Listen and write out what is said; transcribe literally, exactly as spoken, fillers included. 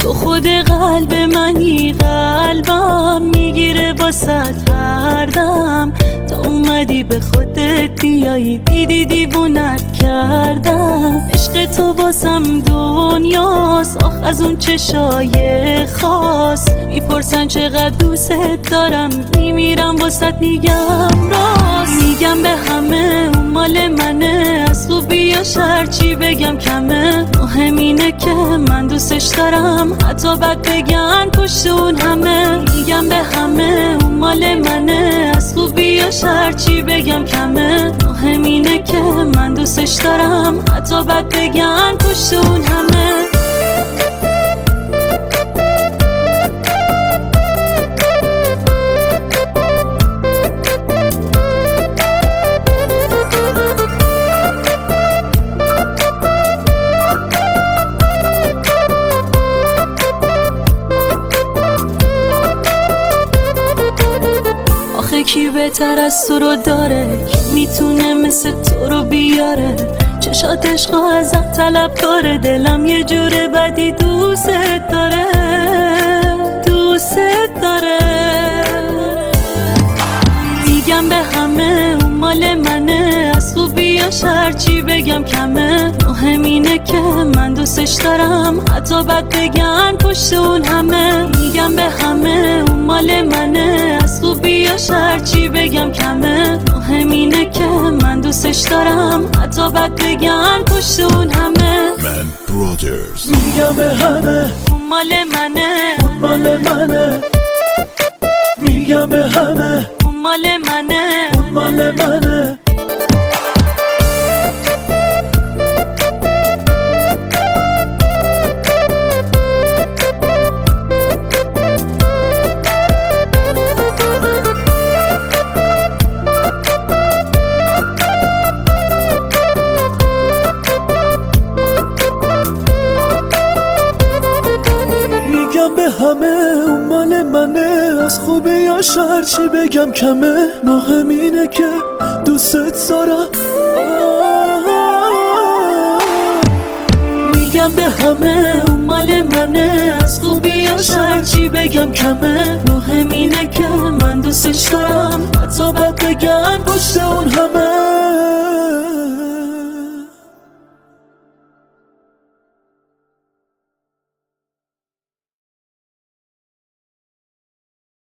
تو خود قلب منی، قلبم میگیره واسد هر دم. تا اومدی به خودت بیایی، دیدی دیوونت کردم. عشق تو باسم دنیاست، آخ از اون چشای خاص. میپرسن چقدر دوست دارم، میمیرم واسد میگم راست. میگم به همه اون مال منه، از خوبی یا شر چی بگم کمه. مهم اینه که من دوستش دارم، حتی بد بگن پشت اون همه. میگم به همه اون مال منه، از خوبی یا شر چی بگم کمه. مهم اینه که من دوستش دارم، حتی بد بگن پشت اون همه. کی بهتر از تو رو داره، کی میتونه مثل تو رو بیاره. چشات عشق ازت طلب داره، دلم یه جور بدی دوست داره، دوست داره. میگم به همه اون مال منه، از خوبی یا شر چی بگم کمه. مهم اینه که من دوستش دارم، حتی بد بگن پشت اون همه. میگم به همه اون مال منه، از خوبی یا شر چی بگم کمه. مهم اینه که من دوستش دارم، حتی بد بگن پشت اون همه. من برادرز. میگم به همه اون مال منه، اون مال منه. میگم به همه اون مال منه، اون مال منه. میگم به همه اون مال منه، از خوبی یا شر چی بگم کمه. مهم اینه که دوستت دارم. میگم به همه اون مال منه، از خوبی یا شر چی بگم کمه. مهم اینه که من دوستش دارم، حتی بد بگن پشت اون همه.